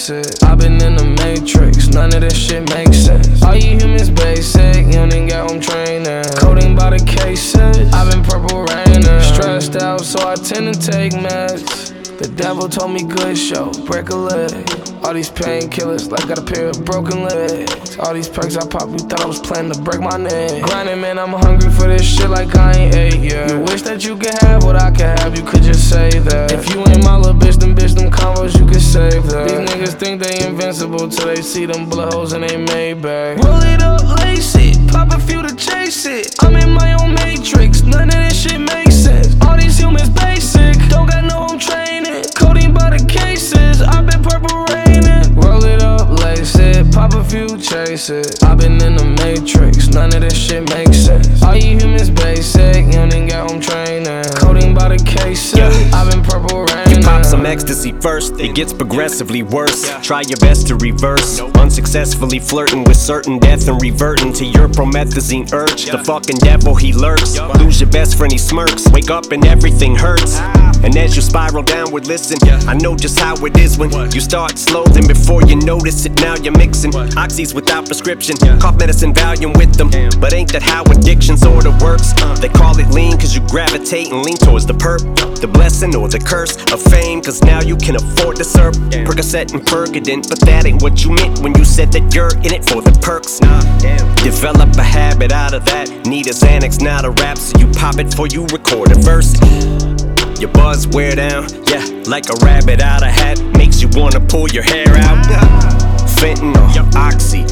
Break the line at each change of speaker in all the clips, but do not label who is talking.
chase it. I've been in the matrix, none of this shit makes sense. All you humans basic, you don't even get home training. Coding by the cases, I've been purple raining. Stressed out, so I tend to take meds. The devil told me good show, break a leg. All these painkillers, like got a pair of broken legs. All these perks I pop, you thought I was planning to break my neck. Grinding, man, I'm hungry for this shit like I ain't ate yet. You wish that you could have what I could have, you could just say that. If you ain't my little bitch, them combos, you could save that. These niggas think they invincible till they see them bullet holes in they Maybach. Roll it up, lace it, pop a few to chase it. I'm in my own matrix, none of this shit makes sense. All these humans basic, don't got no home training. Coding by the cases, I've been purple raining. Roll it up, lace it, pop a few, chase it. I've been in the matrix, none of this shit makes sense. All you humans basic, you don't even get home training. Coding by the cases, I've been purple raining.
You pop some ecstasy first, it gets progressively worse. Try your best to reverse, unsuccessfully flirting with certain death and reverting to your promethazine urge. The fucking devil, he lurks. Lose your best friend, he smirks. Wake up and everything hurts. And as you spiral downward, listen, I know just how it is when you start slow, then before you notice it, now you're mixing oxys without prescription, cough medicine, Valium with them. But ain't that how addiction sorta works? They call it lean cause you gravitate and lean towards the perp, the blessing or the curse of fame, cause now you can afford to serve Percocet and Percodent. But that ain't what you meant when you said that you're in it for the perks. Develop a habit out of that. Need a Xanax, not a rap, so you pop it before you record a verse. Your buzz wear down, yeah, like a rabbit out of hat. Makes you wanna pull your hair out. Fentanyl, Oxy,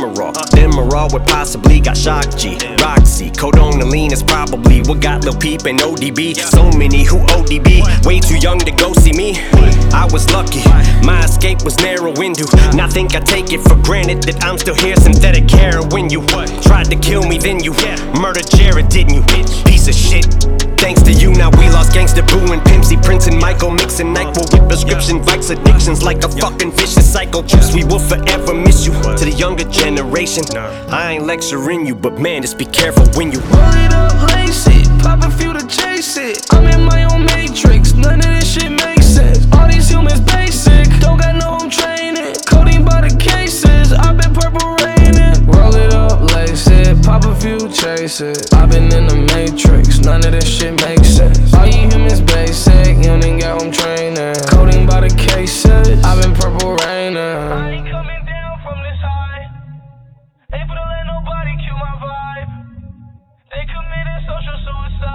Demerol with possibly got Shock G, Roxy, Codonaline is probably what got Lil Peep and ODB. So many who ODB, way too young to go see me. I was lucky, my escape was narrow window. Now think I take it for granted that I'm still here. Synthetic heroin, you tried to kill me, then you murdered Jared, didn't you? Piece of shit. Thanks to you, now we lost Gangsta Boo and Pimpsy, Prince and Michael, mixing NyQuil with prescription Vikes. Addictions like a fucking vicious cycle. Juice, we will forever miss you. To the younger generation, I ain't lecturing you, but man, just be careful when you
roll it up, lace it, pop a few to chase it. I'm in my own matrix, none of this shit makes sense. All these humans basic, don't got no home training. Coding by the cases, I've been purple raining. Roll it up, lace it, pop a few, chase it. I've been in the matrix, none of this shit makes sense. All you humans basic, you don't even get home training. Coding by the cases, I've been purple raining. I ain't coming down from this high. Ain't finna let nobody kill my vibe. They committed social suicide.